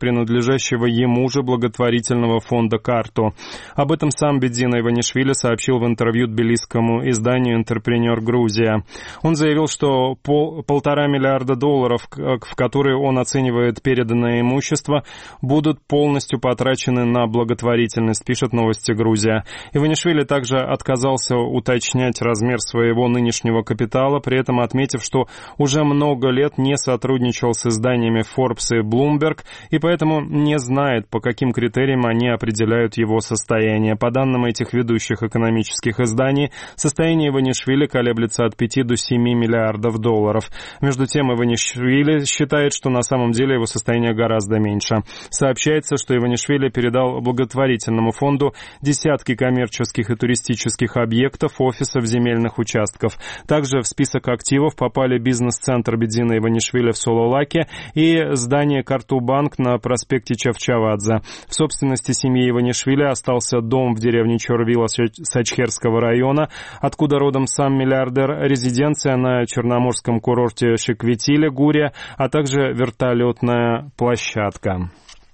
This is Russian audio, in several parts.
принадлежащего ему же благотворительного фонда «Карту». Об этом сам Бедзина Иванишвили сообщил в интервью тбилисскому изданию «Интерпренер Грузия». Он заявил, что $1,5 миллиарда, в которые он оценивает переданное имущество, будут полностью потрачены на благотворительность, пишет «Новости Грузия». Иванишвили также отказался уточнять размер своего нынешнего капитала, при этом отметив, что уже много лет не сотрудничал с изданиями Forbes и Bloomberg, и поэтому не знает, по каким критериям они определяют его состояние. По данным этих ведущих экономических изданий, состояние Иванишвили колеблется от 5 до 7 миллиардов долларов. Между тем, Иванишвили считает, что на самом деле его состояние гораздо меньше. Сообщается, что Иванишвили передал благотворительному фонду десятки коммерческих и туристических объектов, офисов, земельных участков. Также в список активов попали бизнес-центр Бедзина Иванишвили в Сололаке и здание Карту-банк на проспекте Чавчавадзе. В собственности семьи Иванишвили остался дом в деревне Чорвила Сачхерского района, откуда родом сам миллиардер, резиденция на черноморском курорте Шикветиле, Гурия, а также вертолетная площадка.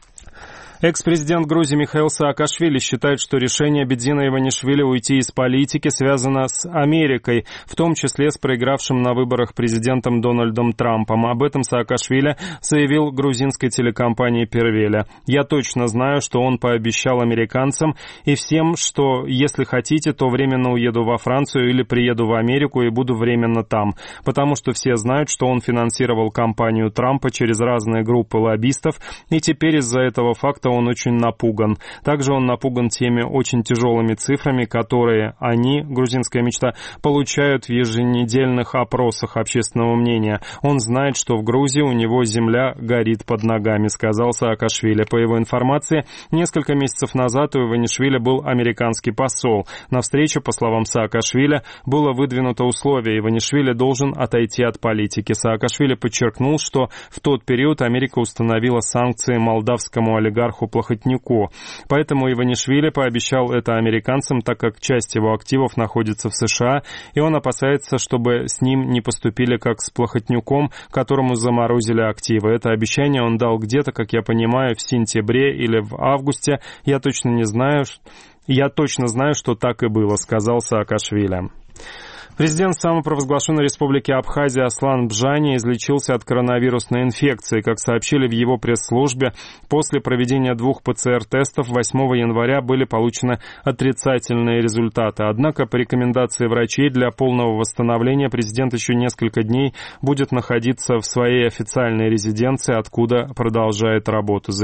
Экс-президент Грузии Михаил Саакашвили считает, что решение Бедзина Иванишвили уйти из политики связано с Америкой, в том числе с проигравшим на выборах президентом Дональдом Трампом. Об этом Саакашвили заявил грузинской телекомпании «Первеля». «Я точно знаю, что он пообещал американцам и всем, что если хотите, то временно уеду во Францию или приеду в Америку и буду временно там, потому что все знают, что он финансировал кампанию Трампа через разные группы лоббистов, и теперь из-за этого факта он очень напуган. Также он напуган теми очень тяжелыми цифрами, которые они, грузинская мечта, получают в еженедельных опросах общественного мнения. Он знает, что в Грузии у него земля горит под ногами», — сказал Саакашвили. По его информации, несколько месяцев назад у Иванишвили был американский посол. На встрече, по словам Саакашвили, было выдвинуто условие: Иванишвили должен отойти от политики. Саакашвили подчеркнул, что в тот период Америка установила санкции молдавскому олигарху Плохотнюку. Поэтому Иванишвили пообещал это американцам, так как часть его активов находится в США, и он опасается, чтобы с ним не поступили как с Плохотнюком, которому заморозили активы. Это обещание он дал где-то, как я понимаю, в сентябре или в августе. Я точно знаю, что так и было, сказал Саакашвили. Президент самопровозглашенной республики Абхазия Аслан Бжани излечился от коронавирусной инфекции. Как сообщили в его пресс-службе, после проведения 2 ПЦР-тестов 8 января были получены отрицательные результаты. Однако по рекомендации врачей для полного восстановления президент еще несколько дней будет находиться в своей официальной резиденции, откуда продолжает работу.